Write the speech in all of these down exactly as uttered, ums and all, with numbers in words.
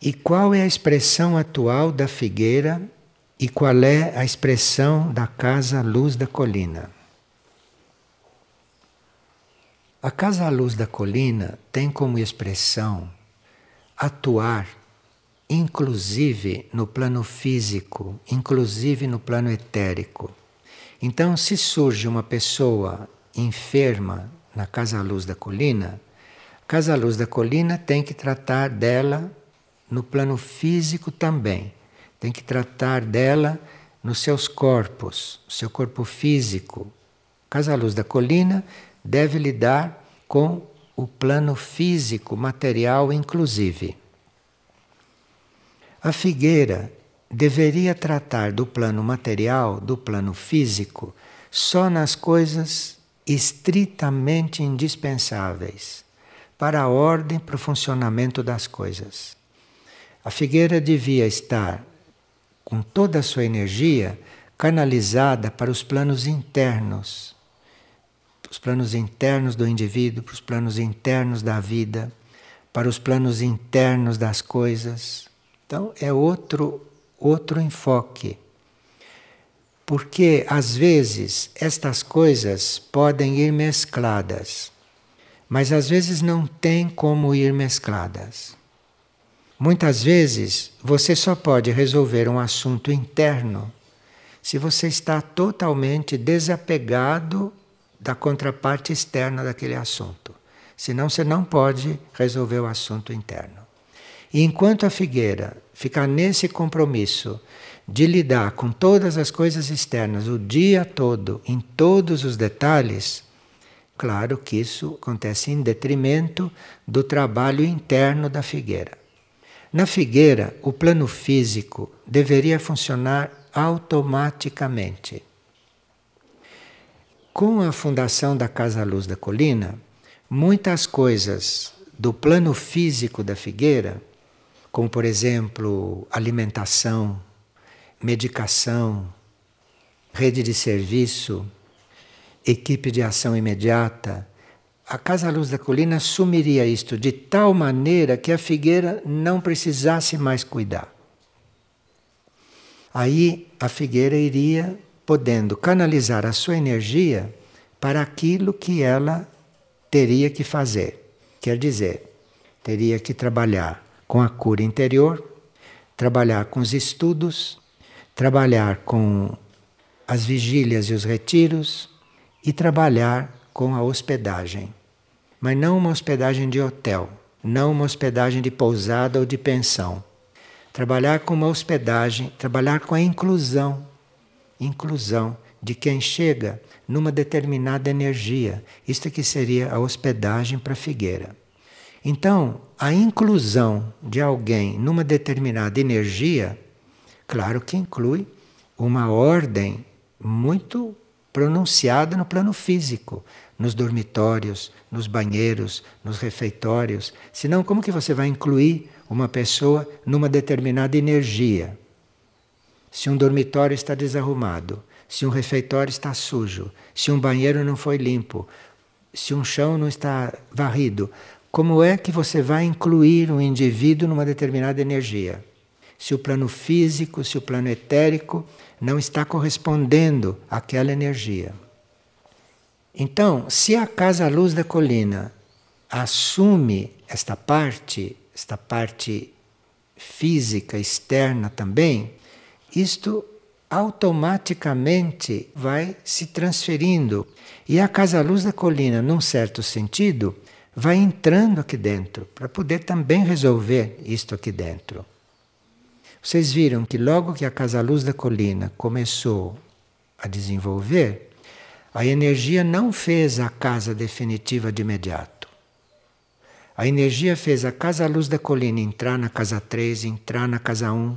E qual é a expressão atual da figueira e qual é a expressão da Casa Luz da Colina? A Casa Luz da Colina tem como expressão atuar inclusive no plano físico, inclusive no plano etérico. Então, se surge uma pessoa enferma na Casa Luz da Colina, a Casa Luz da Colina tem que tratar dela no plano físico também. Tem que tratar dela nos seus corpos, no seu corpo físico. A Casa Luz da Colina deve lidar com o plano físico, material inclusive. A figueira deveria tratar do plano material, do plano físico, só nas coisas estritamente indispensáveis para a ordem, para o funcionamento das coisas. A figueira devia estar com toda a sua energia canalizada para os planos internos, para os planos internos do indivíduo, para os planos internos da vida, para os planos internos das coisas. Então é outro, outro enfoque. Porque às vezes estas coisas podem ir mescladas, mas às vezes não tem como ir mescladas. Muitas vezes você só pode resolver um assunto interno se você está totalmente desapegado da contraparte externa daquele assunto. Senão você não pode resolver o assunto interno. E enquanto a figueira ficar nesse compromisso de lidar com todas as coisas externas o dia todo, em todos os detalhes, claro que isso acontece em detrimento do trabalho interno da figueira. Na figueira, o plano físico deveria funcionar automaticamente. Com a fundação da Casa Luz da Colina, muitas coisas do plano físico da figueira, como por exemplo alimentação, medicação, rede de serviço, equipe de ação imediata, a Casa Luz da Colina assumiria isto de tal maneira que a figueira não precisasse mais cuidar. Aí a figueira iria podendo canalizar a sua energia para aquilo que ela teria que fazer. Quer dizer, teria que trabalhar com a cura interior, trabalhar com os estudos, trabalhar com as vigílias e os retiros e trabalhar com a hospedagem. Mas não uma hospedagem de hotel, não uma hospedagem de pousada ou de pensão. Trabalhar com uma hospedagem, trabalhar com a inclusão, inclusão de quem chega numa determinada energia. Isto que seria a hospedagem para a figueira. Então, a inclusão de alguém numa determinada energia, claro que inclui uma ordem muito pronunciada no plano físico, nos dormitórios, nos banheiros, nos refeitórios. Senão, como que você vai incluir uma pessoa numa determinada energia? Se um dormitório está desarrumado, se um refeitório está sujo, se um banheiro não foi limpo, se um chão não está varrido, como é que você vai incluir um indivíduo numa determinada energia? Se o plano físico, se o plano etérico não está correspondendo àquela energia. Então, se a Casa Luz da Colina assume esta parte, esta parte física externa também, isto automaticamente vai se transferindo. E a Casa Luz da Colina, num certo sentido, vai entrando aqui dentro, para poder também resolver isto aqui dentro. Vocês viram que logo que a Casa Luz da Colina começou a desenvolver, a energia não fez a casa definitiva de imediato. A energia fez a Casa Luz da Colina entrar na Casa três, entrar na Casa um.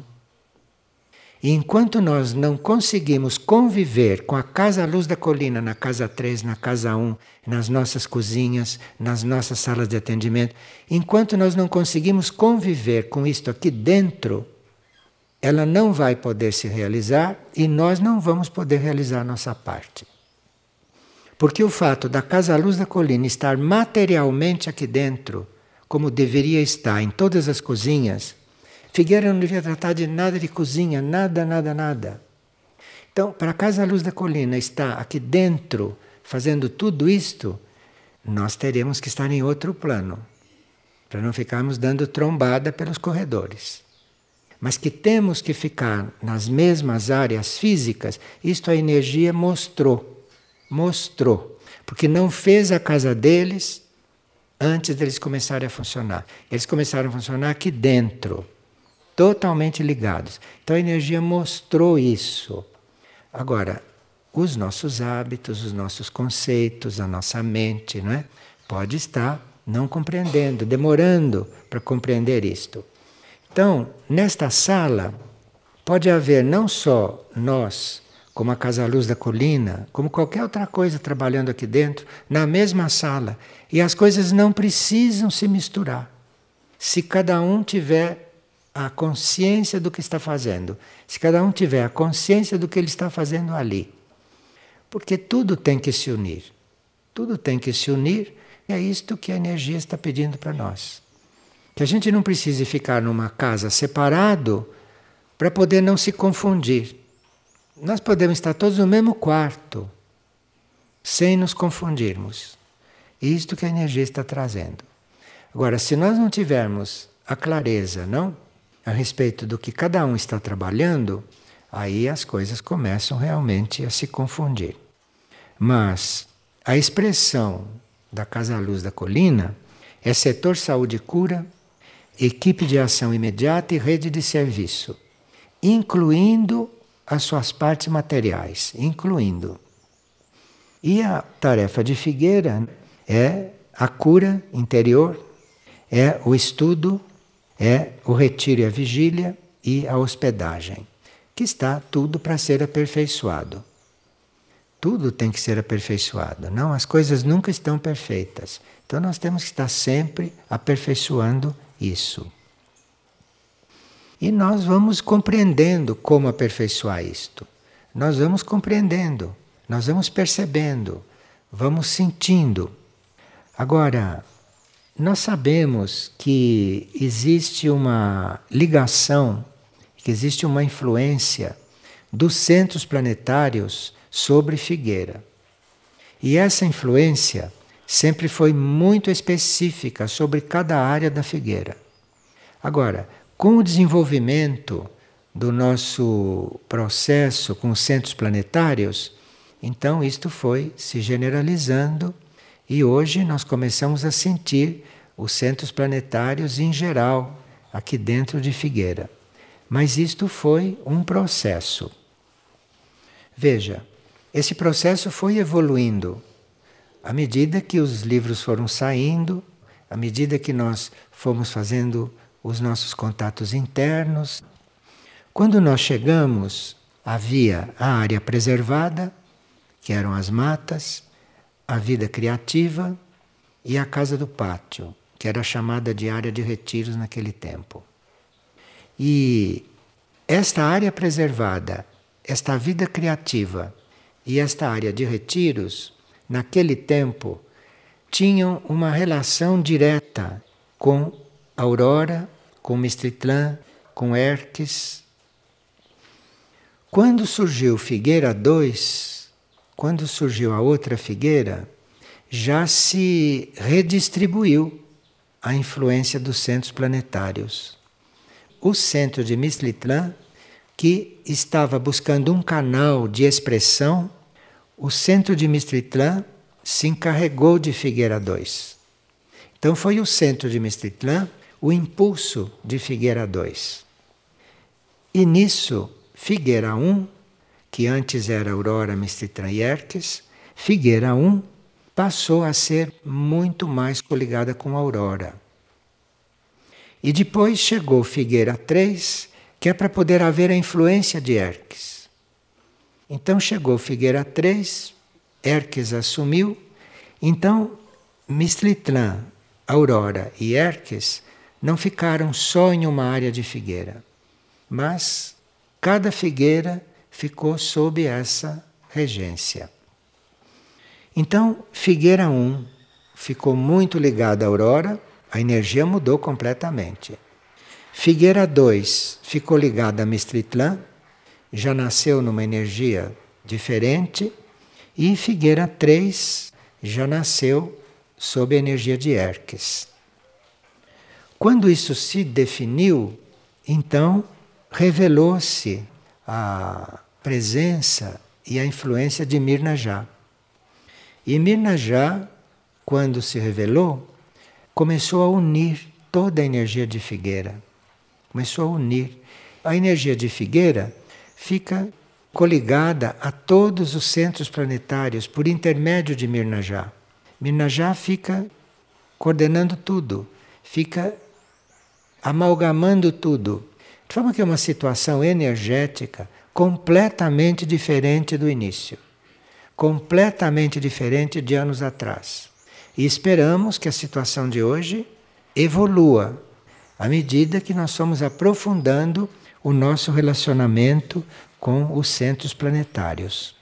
E enquanto nós não conseguimos conviver com a Casa Luz da Colina na Casa três, na Casa um, nas nossas cozinhas, nas nossas salas de atendimento, enquanto nós não conseguimos conviver com isto aqui dentro, ela não vai poder se realizar e nós não vamos poder realizar a nossa parte. Porque o fato da Casa Luz da Colina estar materialmente aqui dentro, como deveria estar em todas as cozinhas, Figueira não devia tratar de nada de cozinha, nada, nada, nada. Então, para a Casa Luz da Colina estar aqui dentro, fazendo tudo isto, nós teremos que estar em outro plano, para não ficarmos dando trombada pelos corredores. Mas que temos que ficar nas mesmas áreas físicas, isto a energia mostrou. Mostrou. Porque não fez a casa deles antes deles começarem a funcionar. Eles começaram a funcionar aqui dentro, totalmente ligados. Então a energia mostrou isso. Agora, os nossos hábitos, os nossos conceitos, a nossa mente, não é? Pode estar não compreendendo, demorando para compreender isto. Então, nesta sala, pode haver não só nós, como a Casa Luz da Colina, como qualquer outra coisa trabalhando aqui dentro, na mesma sala. E as coisas não precisam se misturar. Se cada um tiver a consciência do que está fazendo, se cada um tiver a consciência do que ele está fazendo ali. Porque tudo tem que se unir. Tudo tem que se unir, e é isto que a energia está pedindo para nós. Que a gente não precise ficar numa casa separado para poder não se confundir. Nós podemos estar todos no mesmo quarto, sem nos confundirmos. Isto que a energia está trazendo. Agora, se nós não tivermos a clareza, não, a respeito do que cada um está trabalhando, aí as coisas começam realmente a se confundir. Mas a expressão da Casa Luz da Colina é setor saúde e cura, equipe de ação imediata e rede de serviço, incluindo as suas partes materiais, incluindo. E a tarefa de Figueira é a cura interior, é o estudo, é o retiro e a vigília e a hospedagem, que está tudo para ser aperfeiçoado. Tudo tem que ser aperfeiçoado, não? As coisas nunca estão perfeitas. Então nós temos que estar sempre aperfeiçoando isso. E nós vamos compreendendo como aperfeiçoar isto. Nós vamos compreendendo, nós vamos percebendo, vamos sentindo. Agora, nós sabemos que existe uma ligação, que existe uma influência dos centros planetários sobre Figueira. E essa influência sempre foi muito específica sobre cada área da Figueira. Agora, com o desenvolvimento do nosso processo com os centros planetários, então isto foi se generalizando e hoje nós começamos a sentir os centros planetários em geral aqui dentro de Figueira. Mas isto foi um processo. Veja, esse processo foi evoluindo à medida que os livros foram saindo, à medida que nós fomos fazendo os nossos contatos internos. Quando nós chegamos, havia a área preservada, que eram as matas, a vida criativa e a casa do pátio, que era chamada de área de retiros naquele tempo. E esta área preservada, esta vida criativa e esta área de retiros, naquele tempo, tinham uma relação direta com Aurora, com Mistritlã, com Erques. Quando surgiu Figueira dois, quando surgiu a outra Figueira, já se redistribuiu a influência dos centros planetários. O centro de Mistritlã, que estava buscando um canal de expressão, o centro de Mistritlã se encarregou de Figueira dois. Então foi o centro de Mistritlã o impulso de Figueira dois. E nisso, Figueira um, que antes era Aurora, Mistritlã e Erques, Figueira um passou a ser muito mais coligada com a Aurora. E depois chegou Figueira três, que é para poder haver a influência de Erques. Então chegou Figueira três, Erques assumiu, então Mistritlã, Aurora e Erques não ficaram só em uma área de Figueira, mas cada Figueira ficou sob essa regência. Então, Figueira um ficou muito ligada à Aurora, a energia mudou completamente. Figueira dois ficou ligada a Mistritlan, já nasceu numa energia diferente, e Figueira três já nasceu sob a energia de Herques. Quando isso se definiu, então revelou-se a presença e a influência de Mirnajá. E Mirnajá, quando se revelou, começou a unir toda a energia de Figueira. Começou a unir. A energia de Figueira fica coligada a todos os centros planetários por intermédio de Mirnajá. Mirnajá fica coordenando tudo, fica amalgamando tudo. De forma que é uma situação energética completamente diferente do início. Completamente diferente de anos atrás. E esperamos que a situação de hoje evolua à medida que nós somos aprofundando o nosso relacionamento com os centros planetários.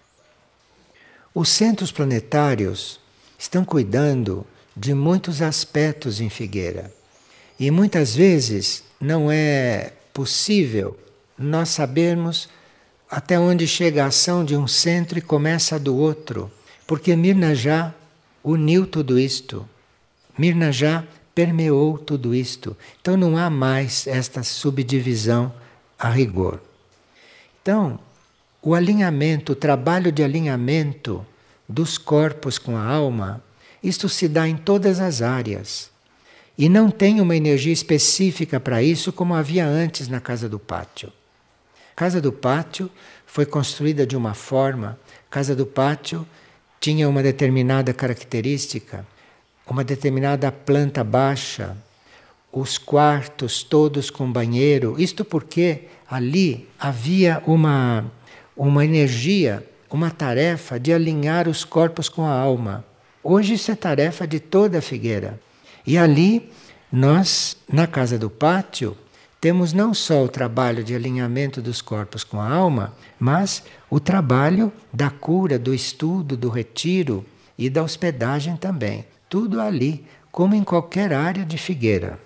Os centros planetários estão cuidando de muitos aspectos em Figueira. E muitas vezes não é possível nós sabermos até onde chega a ação de um centro e começa a do outro, porque Mirnajá uniu tudo isto. Mirnajá permeou tudo isto. Então não há mais esta subdivisão a rigor. Então, o alinhamento, o trabalho de alinhamento dos corpos com a alma, isto se dá em todas as áreas. E não tem uma energia específica para isso como havia antes na Casa do Pátio. A Casa do Pátio foi construída de uma forma, a Casa do Pátio tinha uma determinada característica, uma determinada planta baixa, os quartos todos com banheiro, isto porque ali havia uma, uma energia, uma tarefa de alinhar os corpos com a alma. Hoje isso é tarefa de toda a Figueira. E ali, nós, na Casa do Pátio, temos não só o trabalho de alinhamento dos corpos com a alma, mas o trabalho da cura, do estudo, do retiro e da hospedagem também. Tudo ali, como em qualquer área de Figueira.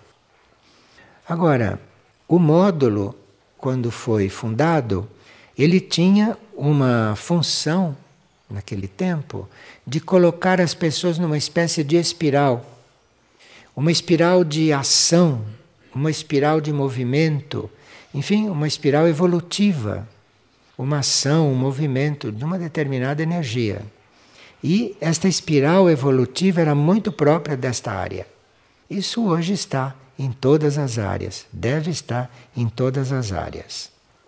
Agora, o módulo, quando foi fundado, ele tinha uma função, naquele tempo, de colocar as pessoas numa espécie de espiral. Uma espiral de ação, uma espiral de movimento, enfim, uma espiral evolutiva. Uma ação, um movimento de uma determinada energia. E esta espiral evolutiva era muito própria desta área. Isso hoje está em todas as áreas, deve estar em todas as áreas.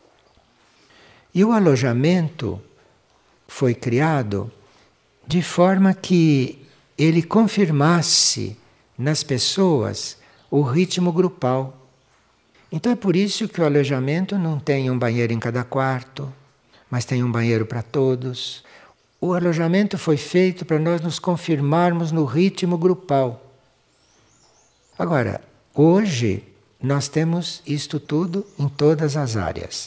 E o alojamento foi criado de forma que ele confirmasse nas pessoas o ritmo grupal. Então é por isso que o alojamento não tem um banheiro em cada quarto, mas tem um banheiro para todos. O alojamento foi feito para nós nos confirmarmos no ritmo grupal. Agora, hoje nós temos isto tudo em todas as áreas.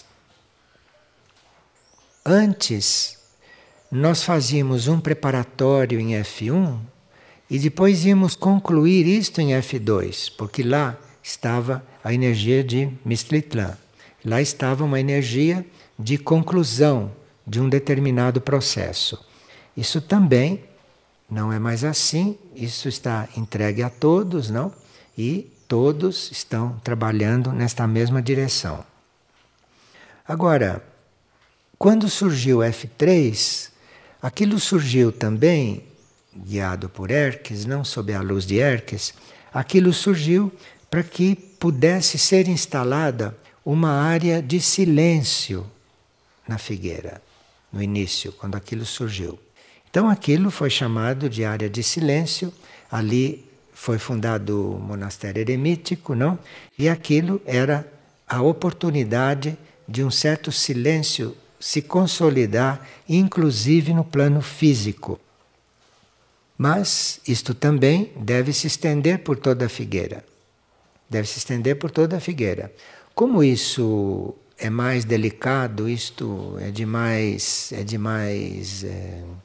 Antes, nós fazíamos um preparatório em F um e depois íamos concluir isto em F dois, porque lá estava a energia de Mistritlan. Lá estava uma energia de conclusão de um determinado processo. Isso também não é mais assim, isso está entregue a todos, não? E todos estão trabalhando nesta mesma direção. Agora, quando surgiu F três, aquilo surgiu também, guiado por Herques, não sob a luz de Herques, aquilo surgiu para que pudesse ser instalada uma área de silêncio na Figueira, no início, quando aquilo surgiu. Então aquilo foi chamado de área de silêncio, ali foi fundado o monastério eremítico, não? E aquilo era a oportunidade de um certo silêncio se consolidar, inclusive no plano físico. Mas isto também deve se estender por toda a Figueira. Deve se estender por toda a Figueira. Como isso é mais delicado, isto é de mais, é de mais é,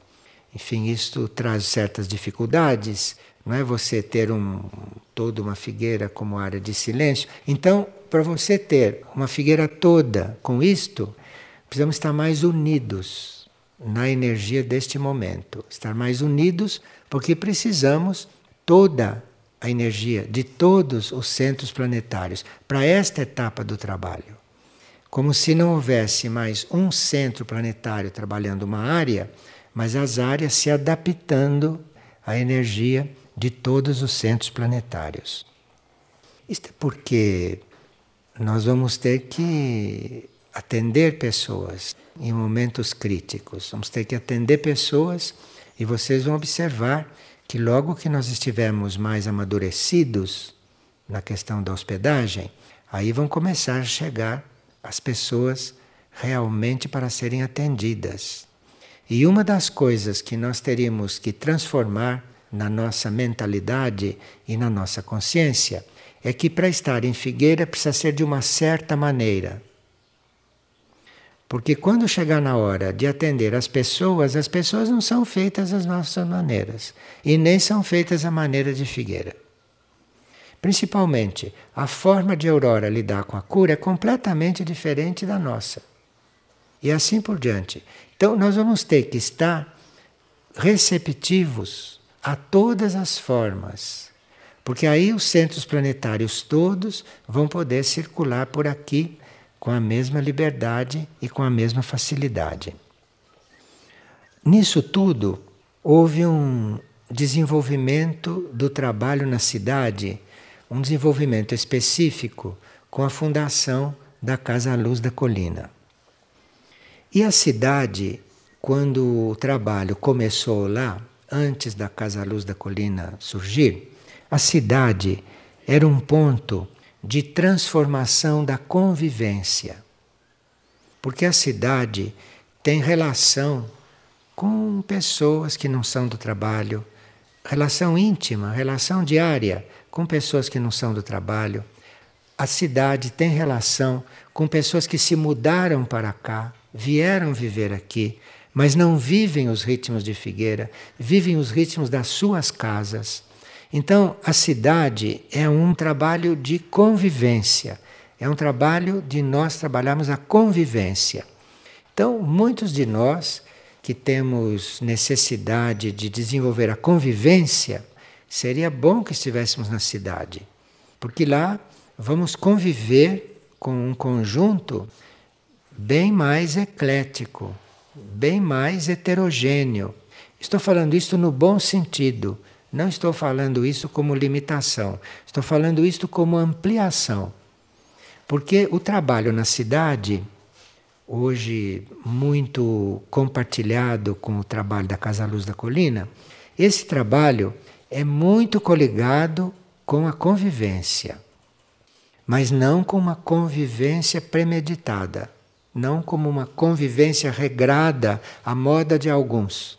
Enfim, isto traz certas dificuldades. Não é você ter um, toda uma figueira como área de silêncio. Então, para você ter uma figueira toda com isto, precisamos estar mais unidos na energia deste momento. Estar mais unidos porque precisamos toda a energia de todos os centros planetários para esta etapa do trabalho. Como se não houvesse mais um centro planetário trabalhando uma área, mas as áreas se adaptando à energia de todos os centros planetários. Isto é porque nós vamos ter que atender pessoas em momentos críticos. Vamos ter que atender pessoas e vocês vão observar que logo que nós estivermos mais amadurecidos na questão da hospedagem, aí vão começar a chegar as pessoas realmente para serem atendidas. E uma das coisas que nós teríamos que transformar na nossa mentalidade e na nossa consciência é que para estar em Figueira precisa ser de uma certa maneira. Porque quando chegar na hora de atender as pessoas, as pessoas não são feitas às nossas maneiras e nem são feitas à maneira de Figueira. Principalmente, a forma de Aurora lidar com a cura é completamente diferente da nossa. E assim por diante. Então, nós vamos ter que estar receptivos a todas as formas. Porque aí os centros planetários todos vão poder circular por aqui com a mesma liberdade e com a mesma facilidade. Nisso tudo, houve um desenvolvimento do trabalho na cidade, um desenvolvimento específico com a fundação da Casa Luz da Colina. E a cidade, quando o trabalho começou lá, antes da Casa Luz da Colina surgir, a cidade era um ponto de transformação da convivência. Porque a cidade tem relação com pessoas que não são do trabalho, relação íntima, relação diária com pessoas que não são do trabalho. A cidade tem relação com pessoas que se mudaram para cá, vieram viver aqui, mas não vivem os ritmos de Figueira, vivem os ritmos das suas casas. Então, a cidade é um trabalho de convivência, é um trabalho de nós trabalharmos a convivência. Então, muitos de nós que temos necessidade de desenvolver a convivência, seria bom que estivéssemos na cidade, porque lá vamos conviver com um conjunto bem mais eclético, bem mais heterogêneo. Estou falando isso no bom sentido, não estou falando isso como limitação, estou falando isso como ampliação. Porque o trabalho na cidade, hoje muito compartilhado com o trabalho da Casa Luz da Colina, esse trabalho é muito coligado com a convivência, mas não com uma convivência premeditada, não como uma convivência regrada à moda de alguns.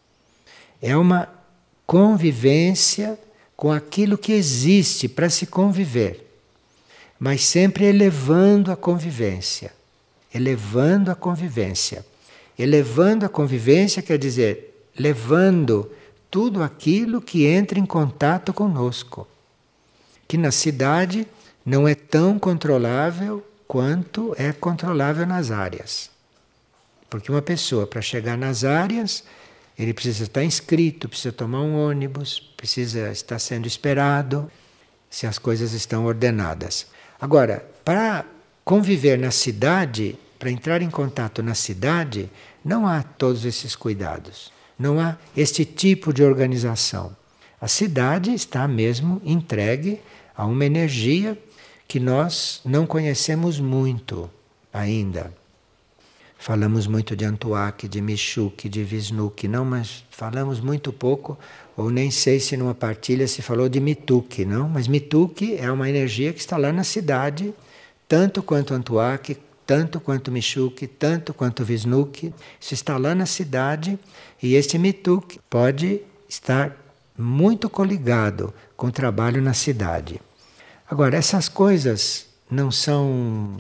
É uma convivência com aquilo que existe para se conviver, mas sempre elevando a convivência. Elevando a convivência. Elevando a convivência quer dizer, levando tudo aquilo que entra em contato conosco. Que na cidade não é tão controlável quanto é controlável nas áreas. Porque uma pessoa, para chegar nas áreas, ele precisa estar inscrito, precisa tomar um ônibus, precisa estar sendo esperado, se as coisas estão ordenadas. Agora, para conviver na cidade, para entrar em contato na cidade, não há todos esses cuidados. Não há este tipo de organização. A cidade está mesmo entregue a uma energia que nós não conhecemos muito ainda. Falamos muito de Antuak, de Michuk, de Visnuk, não, mas falamos muito pouco, ou nem sei se numa partilha se falou de Mituk, não? Mas Mituk é uma energia que está lá na cidade, tanto quanto Antuak, tanto quanto Michuk, tanto quanto Visnuk, isso está lá na cidade, e este Mituk pode estar muito coligado com o trabalho na cidade. Agora, essas coisas não são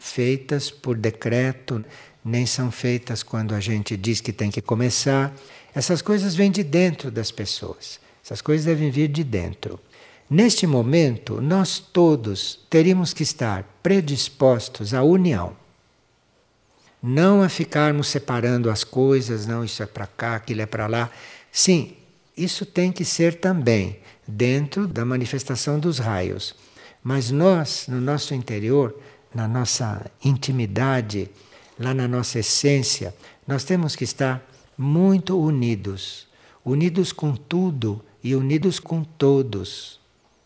feitas por decreto, nem são feitas quando a gente diz que tem que começar. Essas coisas vêm de dentro das pessoas. Essas coisas devem vir de dentro. Neste momento, nós todos teríamos que estar predispostos à união. Não a ficarmos separando as coisas, não, isso é para cá, aquilo é para lá. Sim, isso tem que ser também dentro da manifestação dos raios. Mas nós, no nosso interior, na nossa intimidade, lá na nossa essência, nós temos que estar muito unidos. Unidos com tudo e unidos com todos.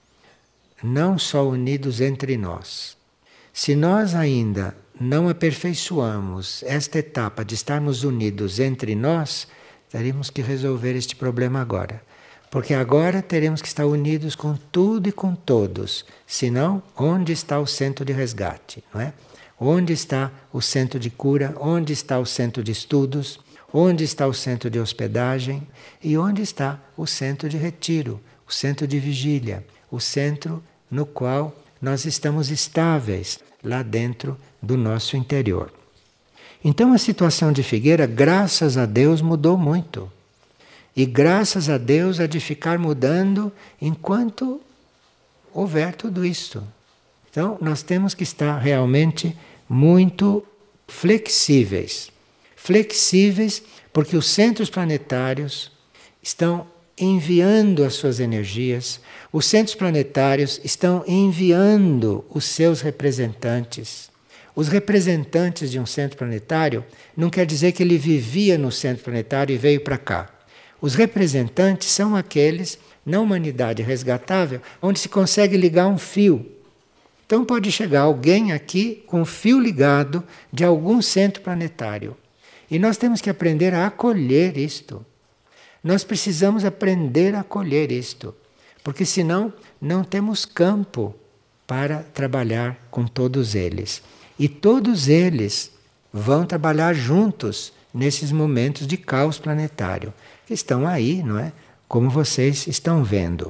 Não só unidos entre nós. Se nós ainda não aperfeiçoamos esta etapa de estarmos unidos entre nós, teríamos que resolver este problema agora. Porque agora teremos que estar unidos com tudo e com todos. Senão, onde está o centro de resgate? Não é? Onde está o centro de cura? Onde está o centro de estudos? Onde está o centro de hospedagem? E onde está o centro de retiro? O centro de vigília? O centro no qual nós estamos estáveis, lá dentro do nosso interior. Então a situação de Figueira, graças a Deus, mudou muito. E graças a Deus há de ficar mudando enquanto houver tudo isto. Então nós temos que estar realmente muito flexíveis. Flexíveis porque os centros planetários estão enviando as suas energias, os centros planetários estão enviando os seus representantes. Os representantes de um centro planetário não quer dizer que ele vivia no centro planetário e veio para cá. Os representantes são aqueles, na humanidade resgatável, onde se consegue ligar um fio. Então pode chegar alguém aqui com um fio ligado de algum centro planetário. E nós temos que aprender a acolher isto. Nós precisamos aprender a acolher isto, porque senão não temos campo para trabalhar com todos eles. E todos eles vão trabalhar juntos nesses momentos de caos planetário, que estão aí, não é? Como vocês estão vendo.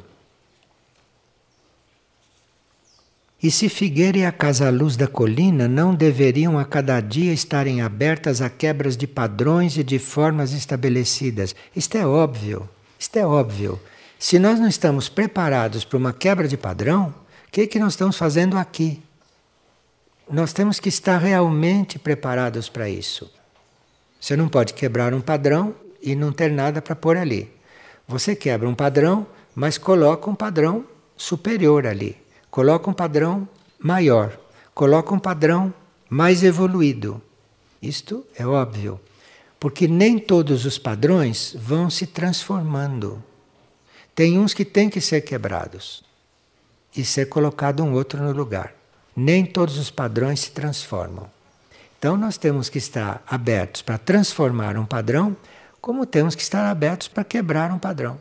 E se Figueira e a Casa Luz da Colina não deveriam a cada dia estarem abertas a quebras de padrões e de formas estabelecidas? Isto é óbvio, isto é óbvio. Se nós não estamos preparados para uma quebra de padrão, o que é que nós estamos fazendo aqui? Nós temos que estar realmente preparados para isso. Você não pode quebrar um padrão e não ter nada para pôr ali. Você quebra um padrão, mas coloca um padrão superior ali. Coloca um padrão maior, coloca um padrão mais evoluído. Isto é óbvio, porque nem todos os padrões vão se transformando. Tem uns que têm que ser quebrados e ser colocado um outro no lugar. Nem todos os padrões se transformam. Então nós temos que estar abertos para transformar um padrão, como temos que estar abertos para quebrar um padrão.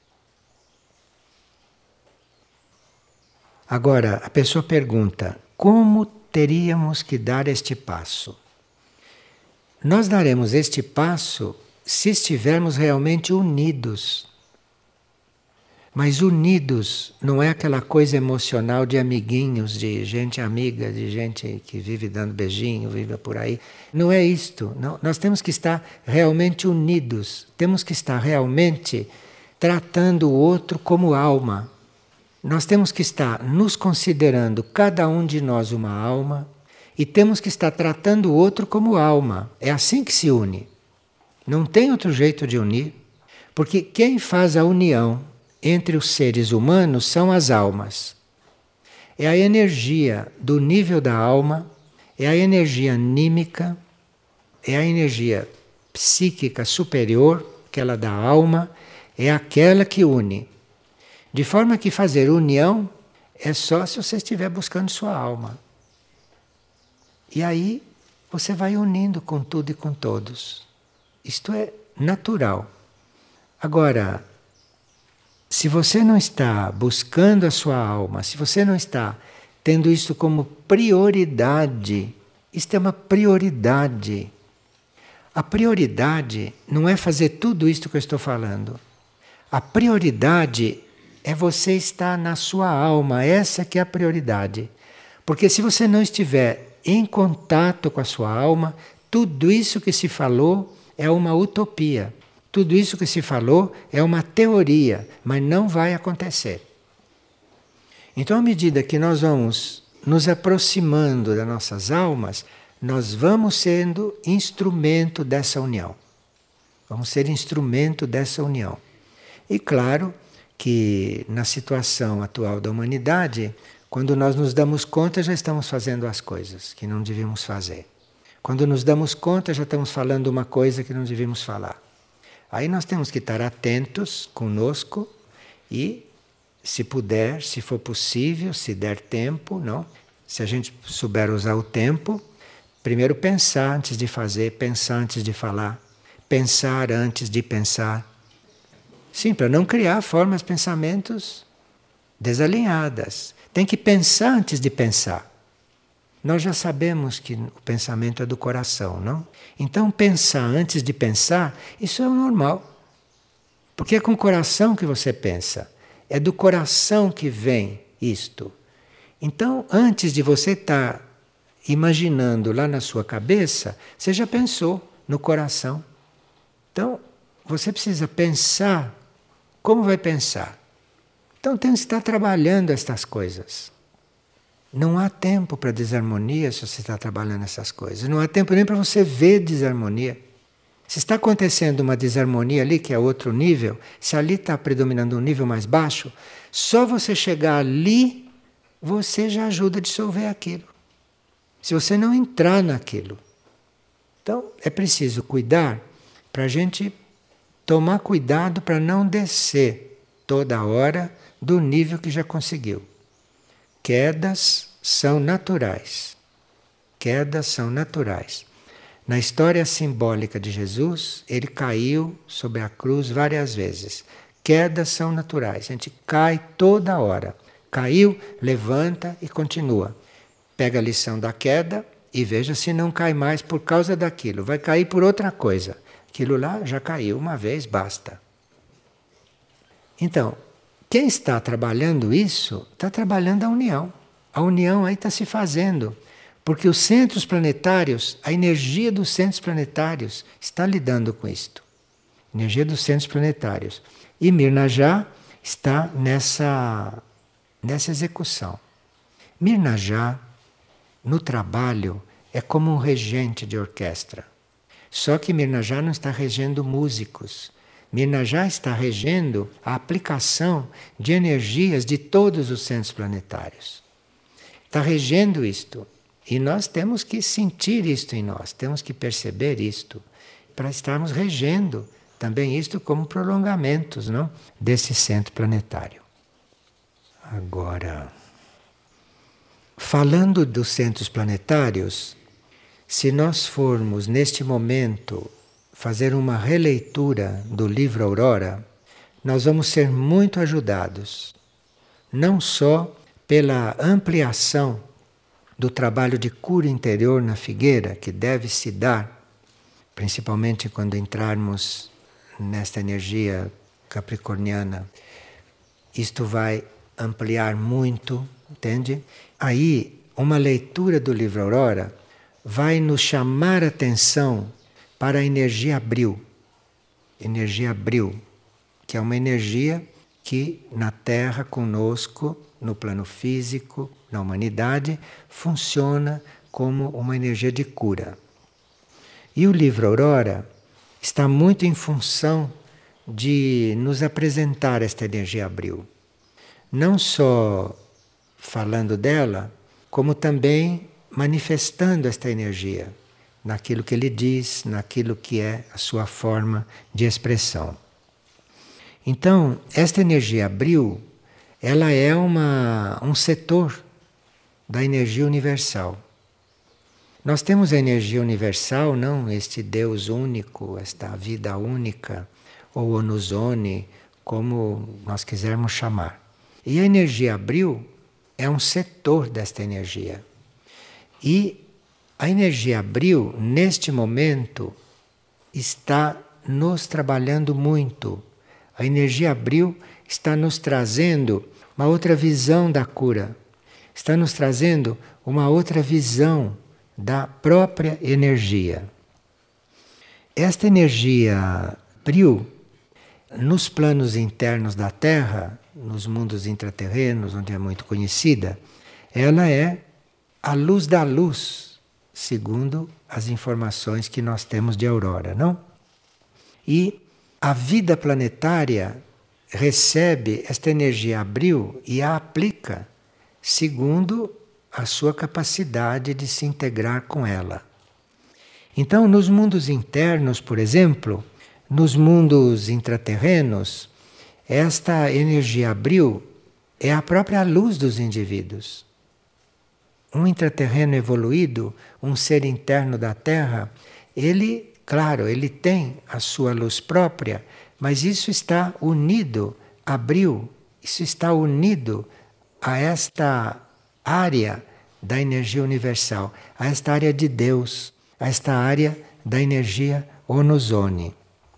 Agora, a pessoa pergunta, como teríamos que dar este passo? Nós daremos este passo se estivermos realmente unidos. Mas unidos não é aquela coisa emocional de amiguinhos, de gente amiga, de gente que vive dando beijinho, vive por aí. Não é isto. Não. Nós temos que estar realmente unidos. Temos que estar realmente tratando o outro como alma. Nós temos que estar nos considerando cada um de nós uma alma e temos que estar tratando o outro como alma. É assim que se une. Não tem outro jeito de unir, porque quem faz a união entre os seres humanos são as almas. É a energia do nível da alma, é a energia anímica, é a energia psíquica superior, aquela da alma, é aquela que une. De forma que fazer união é só se você estiver buscando sua alma. E aí você vai unindo com tudo e com todos. Isto é natural. Agora, se você não está buscando a sua alma, se você não está tendo isso como prioridade, isto é uma prioridade. A prioridade não é fazer tudo isto que eu estou falando. A prioridade é você estar na sua alma, essa que é a prioridade. Porque se você não estiver em contato com a sua alma, tudo isso que se falou é uma utopia. Tudo isso que se falou é uma teoria, mas não vai acontecer. Então, à medida que nós vamos nos aproximando das nossas almas, nós vamos sendo instrumento dessa união. Vamos ser instrumento dessa união. E claro que na situação atual da humanidade, quando nós nos damos conta, já estamos fazendo as coisas que não devíamos fazer. Quando nos damos conta, já estamos falando uma coisa que não devíamos falar. Aí nós temos que estar atentos conosco e, se puder, se for possível, se der tempo, não? Se a gente souber usar o tempo, primeiro pensar antes de fazer, pensar antes de falar, pensar antes de pensar. Sim, para não criar formas de pensamentos desalinhadas. Tem que pensar antes de pensar. Nós já sabemos que o pensamento é do coração, não? Então, pensar antes de pensar, isso é o normal. Porque é com o coração que você pensa. É do coração que vem isto. Então, antes de você estar imaginando lá na sua cabeça, você já pensou no coração. Então, você precisa pensar. Como vai pensar? Então, tem que estar trabalhando estas coisas. Não há tempo para desarmonia se você está trabalhando essas coisas. Não há tempo nem para você ver desarmonia. Se está acontecendo uma desarmonia ali, que é outro nível, se ali está predominando um nível mais baixo, só você chegar ali, você já ajuda a dissolver aquilo. Se você não entrar naquilo. Então, é preciso cuidar para a gente tomar cuidado para não descer toda hora do nível que já conseguiu. Quedas são naturais. Quedas são naturais. Na história simbólica de Jesus, ele caiu sobre a cruz várias vezes. Quedas são naturais. A gente cai toda hora. Caiu, levanta e continua. Pega a lição da queda e veja se não cai mais por causa daquilo. Vai cair por outra coisa. Aquilo lá já caiu uma vez, basta. Então, quem está trabalhando isso, está trabalhando a união. A união aí está se fazendo. Porque os centros planetários, a energia dos centros planetários está lidando com isto. Energia dos centros planetários. E Mirna já está nessa, nessa execução. Mirna já, no trabalho, é como um regente de orquestra. Só que Mirna já não está regendo músicos. Mirna já está regendo a aplicação de energias de todos os centros planetários. Está regendo isto. E nós temos que sentir isto em nós, temos que perceber isto, para estarmos regendo também isto como prolongamentos, não? Desse centro planetário. Agora, falando dos centros planetários, se nós formos neste momento fazer uma releitura do livro Aurora, nós vamos ser muito ajudados, não só pela ampliação do trabalho de cura interior na figueira, que deve se dar, principalmente quando entrarmos nesta energia capricorniana. Isto vai ampliar muito, entende? Aí, uma leitura do livro Aurora vai nos chamar a atenção para a energia abril. Energia abril, que é uma energia que na Terra, conosco, no plano físico, na humanidade, funciona como uma energia de cura. E o livro Aurora está muito em função de nos apresentar esta energia abril. Não só falando dela, como também manifestando esta energia naquilo que ele diz, naquilo que é a sua forma de expressão. Então, esta energia abril, ela é uma, um setor da energia universal. Nós temos a energia universal, não este Deus único, esta vida única, ou Onuzone, como nós quisermos chamar. E a energia abril é um setor desta energia. E a energia abril, neste momento, está nos trabalhando muito. A energia abril está nos trazendo uma outra visão da cura. Está nos trazendo uma outra visão da própria energia. Esta energia Bril, nos planos internos da Terra, nos mundos intraterrenos, onde é muito conhecida, ela é a luz da luz, segundo as informações que nós temos de aurora, não? E a vida planetária recebe esta energia Bril e a aplica segundo a sua capacidade de se integrar com ela. Então, nos mundos internos, por exemplo, nos mundos intraterrenos, esta energia Bril é a própria luz dos indivíduos. Um intraterreno evoluído, um ser interno da Terra, ele, claro, ele tem a sua luz própria, mas isso está unido a Bril, isso está unido a esta área da energia universal, a esta área de Deus, a esta área da energia Onozone.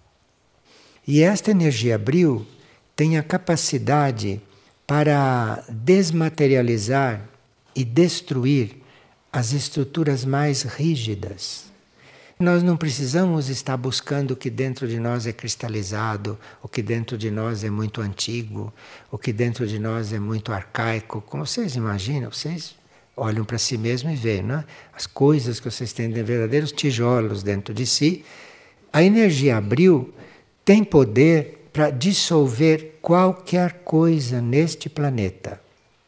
E esta energia Bril tem a capacidade para desmaterializar e destruir as estruturas mais rígidas. Nós não precisamos estar buscando o que dentro de nós é cristalizado, o que dentro de nós é muito antigo, o que dentro de nós é muito arcaico. Como vocês imaginam, vocês olham para si mesmo e veem, não é? As coisas que vocês têm de verdadeiros tijolos dentro de si. A energia Bril tem poder para dissolver qualquer coisa neste planeta.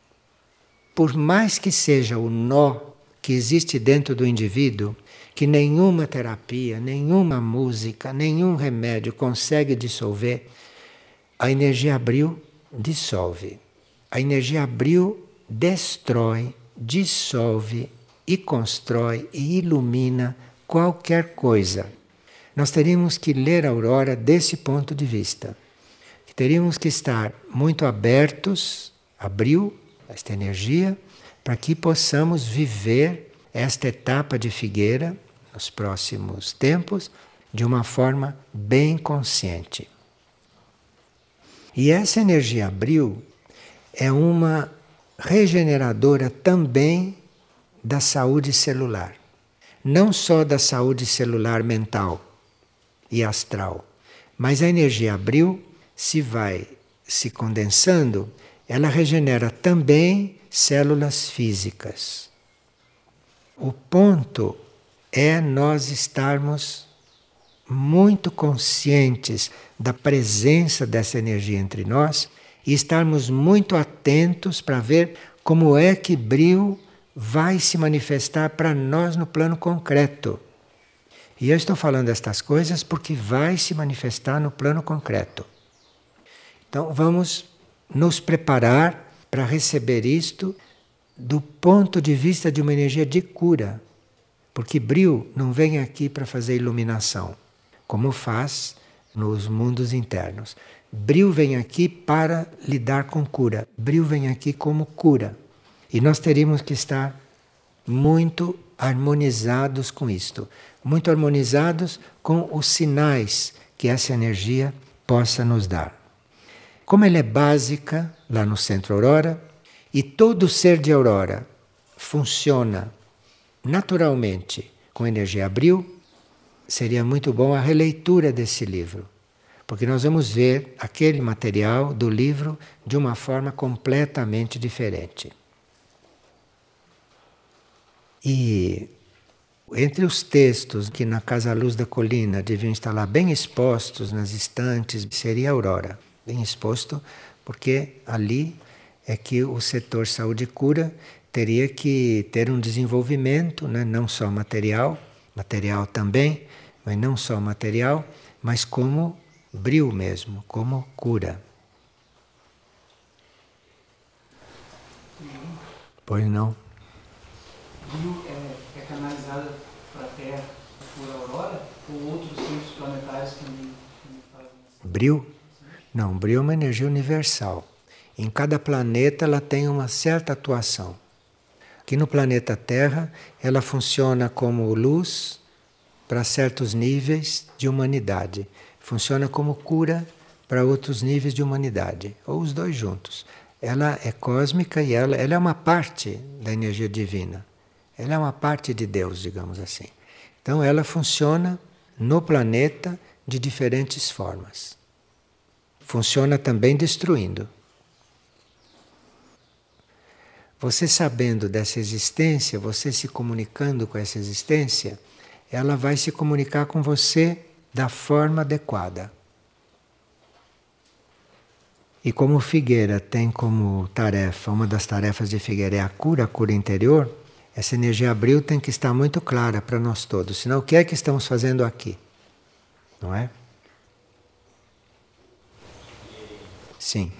Por mais que seja o nó que existe dentro do indivíduo, que nenhuma terapia, nenhuma música, nenhum remédio consegue dissolver, a energia Bril dissolve. A energia Bril destrói, dissolve e constrói e ilumina qualquer coisa. Nós teríamos que ler a aurora desse ponto de vista. Teríamos que estar muito abertos a Bril, a esta energia, para que possamos viver esta etapa de Figueira nos próximos tempos de uma forma bem consciente. E essa energia Bril é uma regeneradora também da saúde celular. Não só da saúde celular mental e astral, mas a energia Bril, se vai se condensando, ela regenera também células físicas. O ponto é nós estarmos muito conscientes da presença dessa energia entre nós e estarmos muito atentos para ver como é que Bril vai se manifestar para nós no plano concreto. E eu estou falando estas coisas porque vai se manifestar no plano concreto. Então vamos nos preparar para receber isto do ponto de vista de uma energia de cura. Porque Bril não vem aqui para fazer iluminação, como faz nos mundos internos. Bril vem aqui para lidar com cura. Bril vem aqui como cura. E nós teríamos que estar muito harmonizados com isto. Muito harmonizados com os sinais que essa energia possa nos dar. Como ela é básica lá no Centro Aurora, e todo ser de Aurora funciona naturalmente com energia Bril, seria muito bom a releitura desse livro, porque nós vamos ver aquele material do livro de uma forma completamente diferente. E entre os textos que na Casa Luz da Colina deviam estar lá bem expostos nas estantes, seria a Aurora, bem exposto, porque ali é que o setor saúde e cura teria que ter um desenvolvimento, né? Não só material, material também, mas não só material, mas como Bril mesmo, como cura. Uhum. Pois não. Bril é, é canalizada para a Terra por Aurora ou outros centros planetários também, também fazem isso? Bril? Não, Bril é uma energia universal. Em cada planeta ela tem uma certa atuação. Aqui no planeta Terra, ela funciona como luz para certos níveis de humanidade. Funciona como cura para outros níveis de humanidade, ou os dois juntos. Ela é cósmica e ela, ela é uma parte da energia divina. Ela é uma parte de Deus, digamos assim. Então ela funciona no planeta de diferentes formas. Funciona também destruindo. Você sabendo dessa existência, você se comunicando com essa existência, ela vai se comunicar com você da forma adequada. E como Figueira tem como tarefa, uma das tarefas de Figueira é a cura, a cura interior, essa energia abril tem que estar muito clara para nós todos. Senão, o que é que estamos fazendo aqui? Não é? Sim.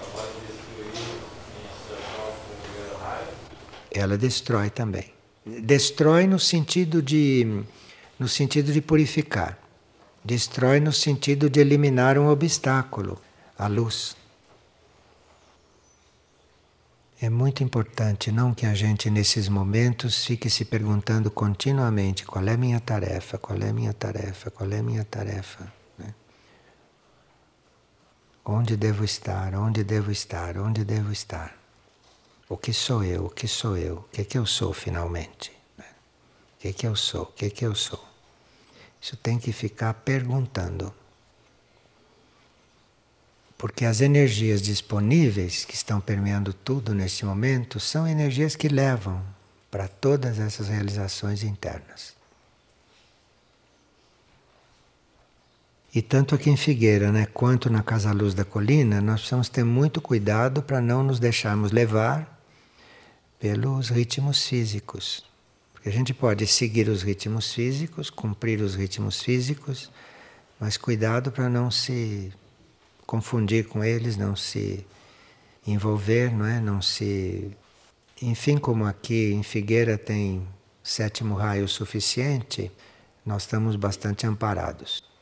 Ela destrói também. Destrói no sentido de, no sentido de purificar. Destrói no sentido de eliminar um obstáculo, a luz. É muito importante não que a gente nesses momentos fique se perguntando continuamente qual é a minha tarefa, qual é a minha tarefa, qual é a minha tarefa. Né? Onde devo estar, onde devo estar, onde devo estar. O que sou eu, o que sou eu, o que é que eu sou finalmente? Né? O que é que eu sou, o que é que eu sou? Isso tem que ficar perguntando. Porque as energias disponíveis que estão permeando tudo neste momento são energias que levam para todas essas realizações internas. E tanto aqui em Figueira, né, quanto na Casa Luz da Colina, nós precisamos ter muito cuidado para não nos deixarmos levar pelos ritmos físicos. Porque a gente pode seguir os ritmos físicos, cumprir os ritmos físicos, mas cuidado para não se confundir com eles, não se envolver, não é? Não se... Enfim, como aqui em Figueira tem sétimo raio suficiente, nós estamos bastante amparados.